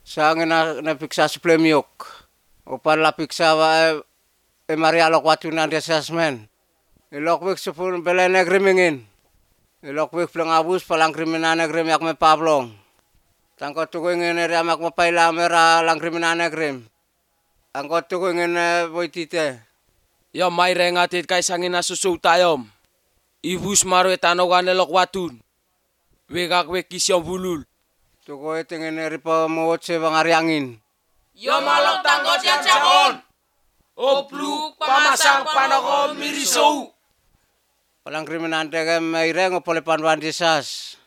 Sa na piksa suplemiok. Upan la piksa wa Maria lok watu na desasmen. Ilok sepun belen agrimingin. Ilok pelang abus palang kriminan agrim yak me pablong. Tangko tuku ngin eri amak mapaila mera lang kriminan agrim. Angko tuku ngin boitite. Ya mai rengatit kay sangin nasusu tayom. Ibus maru etanogan elok watun. Wegak wekisyo bulul. Tuko itengin eri pa mawot se bangariangin. Yo malok tanggot yang cakon. Opluk pamasang panoko mirisou. Palang kriminan tegem ireng opole panwan desas.